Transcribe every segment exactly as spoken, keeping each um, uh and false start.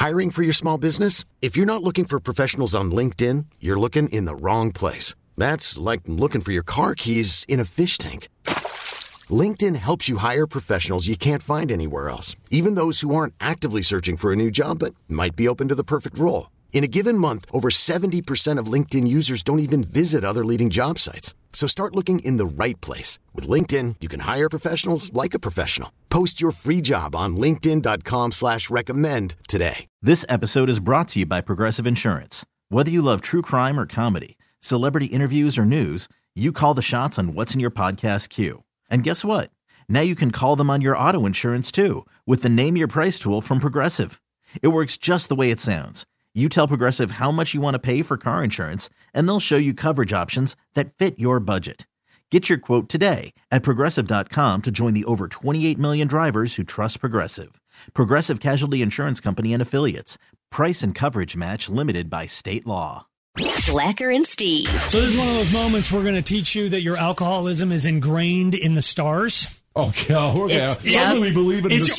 Hiring for your small business? If you're not looking for professionals on LinkedIn, you're looking in the wrong place. That's like looking for your car keys in a fish tank. LinkedIn helps you hire professionals you can't find anywhere else, even those who aren't actively searching for a new job but might be open to the perfect role. In a given month, over seventy percent of LinkedIn users don't even visit other leading job sites. So start looking in the right place. With LinkedIn, you can hire professionals like a professional. Post your free job on linkedin dot com slash recommend today. This episode is brought to you by Progressive Insurance. Whether you love true crime or comedy, celebrity interviews or news, you call the shots on what's in your podcast queue. And guess what? Now you can call them on your auto insurance too with the Name Your Price tool from Progressive. It works just the way it sounds. You tell Progressive how much you want to pay for car insurance, and they'll show you coverage options that fit your budget. Get your quote today at Progressive dot com to join the over twenty-eight million drivers who trust Progressive. Progressive Casualty Insurance Company and Affiliates. Price and coverage match limited by state law. Slacker and Steve. So this is one of those moments we're going to teach you that your alcoholism is ingrained in the stars. Okay, okay. It's, Suddenly yeah, believe in it's, the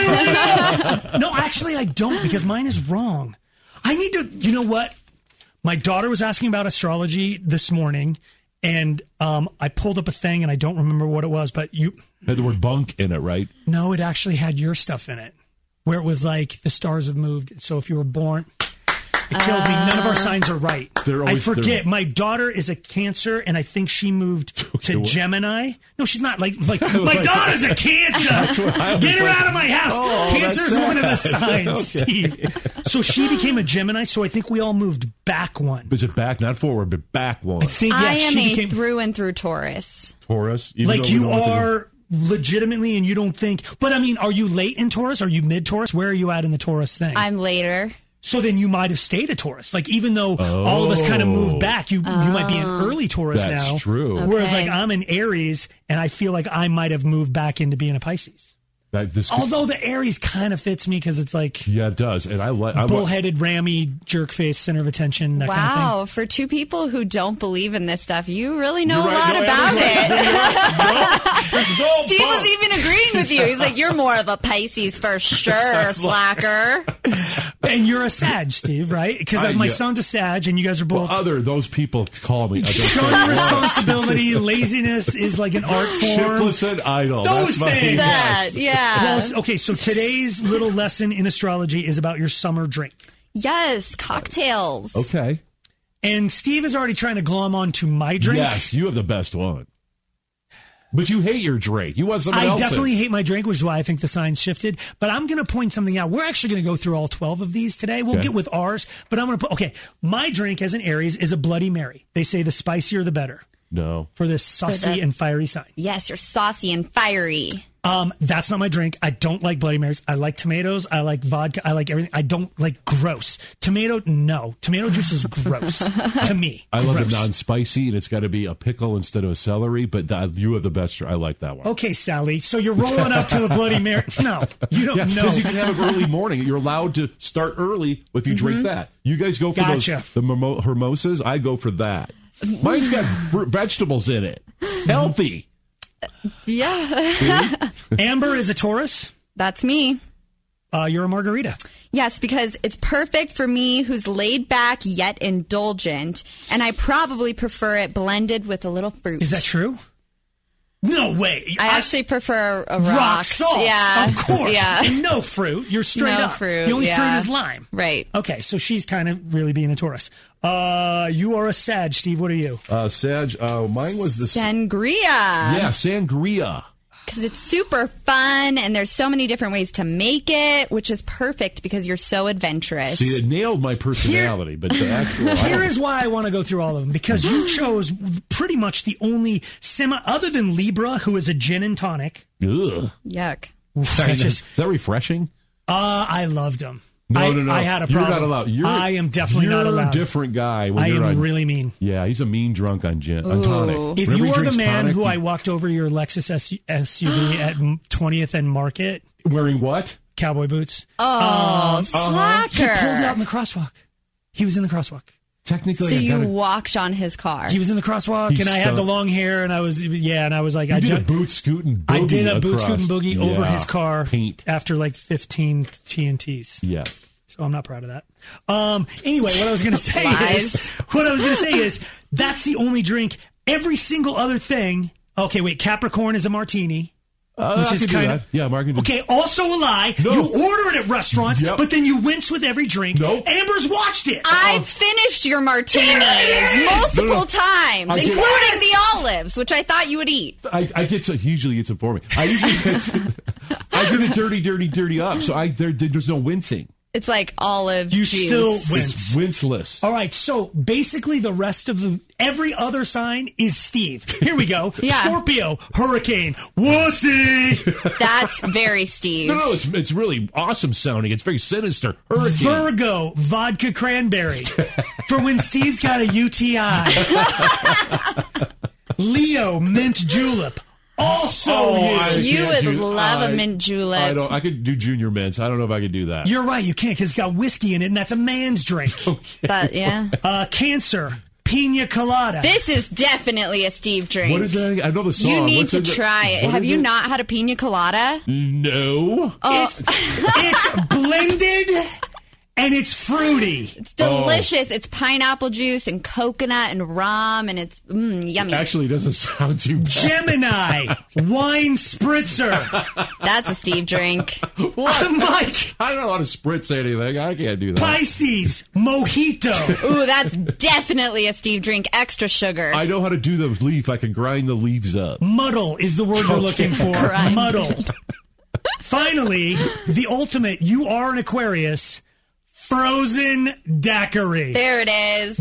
stars. No, actually, I don't, because mine is wrong. I need to, you know what? My daughter was asking about astrology this morning, and um, I pulled up a thing, and I don't remember what it was, but you... Had the word bunk in it, right? No, it actually had your stuff in it, where it was like, the stars have moved, so if you were born... It kills uh, me. None of our signs are right. Always, I forget. My daughter is a Cancer, and I think she moved okay, to what? Gemini. No, she's not. Like, like my like, daughter's a Cancer. Get her like, out of my house. Oh, Cancer is one of the signs, okay. Steve. So she became a Gemini, so I think we all moved back one. Is it back? Not forward, but back one. I think, yeah, I am she a became, through and through Taurus. Taurus? Like you are... legitimately, and you don't think... But, I mean, are you late in Taurus? Are you mid-Taurus? Where are you at in the Taurus thing? I'm later. So then you might have stayed a Taurus. Like, even though oh. all of us kind of moved back, you oh. you might be an early Taurus That's now. That's true. Okay. Whereas, like, I'm an Aries, and I feel like I might have moved back into being a Pisces. That, this could, Although the Aries kind of fits me because it's like... Yeah, it does. And I like... Bullheaded, rammy, jerk face, center of attention, that wow, kind of thing. For two people who don't believe in this stuff, you really know You're a right, lot no, about it. no, Steve was even agreeing with you. He's like, you're more of a Pisces for sure, slacker. And you're a Sag, Steve, right? Because my yeah. son's a Sag, and you guys are both... Well, other, those people call me... Showing responsibility, laziness is like an art form. Shiftless and idle. Those That's things. That, yeah. Well, okay, so today's little lesson in astrology is about your summer drink. Yes, cocktails. Okay. And Steve is already trying to glom on to my drink. Yes, you have the best one. But you hate your drink. You want something I else. I definitely in. hate my drink, which is why I think the signs shifted. But I'm going to point something out. We're actually going to go through all twelve of these today. We'll okay. get with ours. But I'm going to put, okay, my drink as an Aries is a Bloody Mary. They say the spicier, the better. No. For this saucy For the, and fiery sign. Yes, you're saucy and fiery. Um, that's not my drink. I don't like Bloody Marys. I like tomatoes. I like vodka. I like everything. I don't like gross. Tomato, no. Tomato juice is gross to me. I gross. love it non-spicy, and it's got to be a pickle instead of a celery, but that, you have the best. I like that one. Okay, Sally. So you're rolling up to the Bloody Mary. No, you don't yeah, know. Because you can have an early morning. You're allowed to start early if you mm-hmm. drink that. You guys go for gotcha. those, the mimo- hermosas. I go for that. Mine's got fr- vegetables in it. Healthy. Yeah. Amber is a Taurus. That's me. Uh, you're a margarita. Yes, because it's perfect for me who's laid back yet indulgent, and I probably prefer it blended with a little fruit. Is that true? No way. I, I actually prefer a rock. Rock salt. Yeah. Of course. Yeah. And no fruit. You're straight no up. Fruit, the only yeah. fruit is lime. Right. Okay, so she's kind of really being a Taurus. Uh, you are a Sag, Steve. What are you? Uh, Sag, uh, mine was the... Sangria. Yeah, sangria. Because it's super fun, and there's so many different ways to make it, which is perfect because you're so adventurous. See, it nailed my personality, Here, but the actual... Here is why I want to go through all of them, because you chose pretty much the only semi... Other than Libra, who is a gin and tonic. Ugh. Yuck. Sorry, just, is that refreshing? Uh, I loved them. No, I, no, no. I had a problem. You're not allowed. You're, I am definitely you're not allowed. You're a different guy. When I you're am on, really mean. Yeah, he's a mean drunk on gin, on tonic. If Remember you are the man tonic? who I walked over your Lexus S U V at twentieth and Market. Wearing what? Cowboy boots. Oh, um, slacker. He pulled out in the crosswalk. He was in the crosswalk. Technically, so I you gotta, walked on his car. He was in the crosswalk, He's and I had the long hair, and I was yeah, and I was like, you I did ju- a boot scooting. I did a boot across. scooting boogie yeah. over his car Paint. after like fifteen T N Ts. Yes. So I'm not proud of that. Um, anyway, what I was going to say is, what I was going to say is, that's the only drink. Every single other thing. Okay, wait. Capricorn is a martini. Uh, Which I is kind of yeah, Mark. Okay. Also a lie. No. You order it at restaurants, Yep. but then you wince with every drink. Nope. Amber's watched it. I finished your martinis multiple No, no. times, I get- including the olives, which I thought you would eat. I, I get so usually it's for me. I usually get I get it dirty, dirty, dirty up. So I there, there's no wincing. It's like olive You juice. still It's wince. winceless. All right. So basically, the rest of the every other sign is Steve. Here we go. Yeah. Scorpio, hurricane, wussy. That's very Steve. No, no, it's it's really awesome sounding. It's very sinister. Hurricane. Virgo, vodka cranberry. For when Steve's got a U T I. Leo, mint julep. Also, Oh, you. I You can't would do- love I- a mint julep. I don't. I could do junior mints. I don't know if I could do that. You're right. You can't because it's got whiskey in it, and that's a man's drink. But yeah, Uh, cancer, pina colada. this is definitely a Steve drink. What is that? I know the song. You need What's to in the- try it. what Have is you it? not had a pina colada? No. It's it's blended and it's fruity. It's delicious. It's pineapple juice and coconut and rum, and it's mm, yummy. Actually, it doesn't sound too bad. Gemini, wine spritzer. That's a Steve drink. I'm like I don't know how to spritz anything. I can't do that. Pisces, mojito. Ooh, that's definitely a Steve drink. Extra sugar. I know how to do the leaf. I can grind the leaves up. Muddle is the word you're looking for. Grind. Muddled. Finally, the ultimate. You are an Aquarius. Frozen daiquiri. There it is.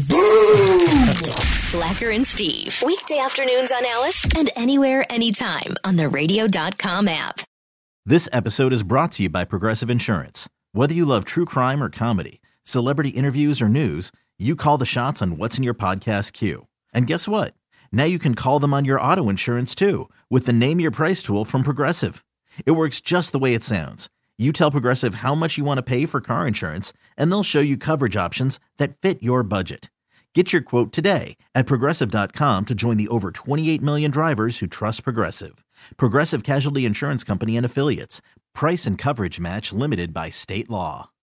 Slacker and Steve. Weekday afternoons on Alice and anywhere, anytime on the radio dot com app. This episode is brought to you by Progressive Insurance. Whether you love true crime or comedy, celebrity interviews or news, you call the shots on what's in your podcast queue. And guess what? Now you can call them on your auto insurance too with the Name Your Price tool from Progressive. It works just the way it sounds. You tell Progressive how much you want to pay for car insurance, and they'll show you coverage options that fit your budget. Get your quote today at Progressive dot com to join the over twenty-eight million drivers who trust Progressive. Progressive Casualty Insurance Company and Affiliates. Price and coverage match limited by state law.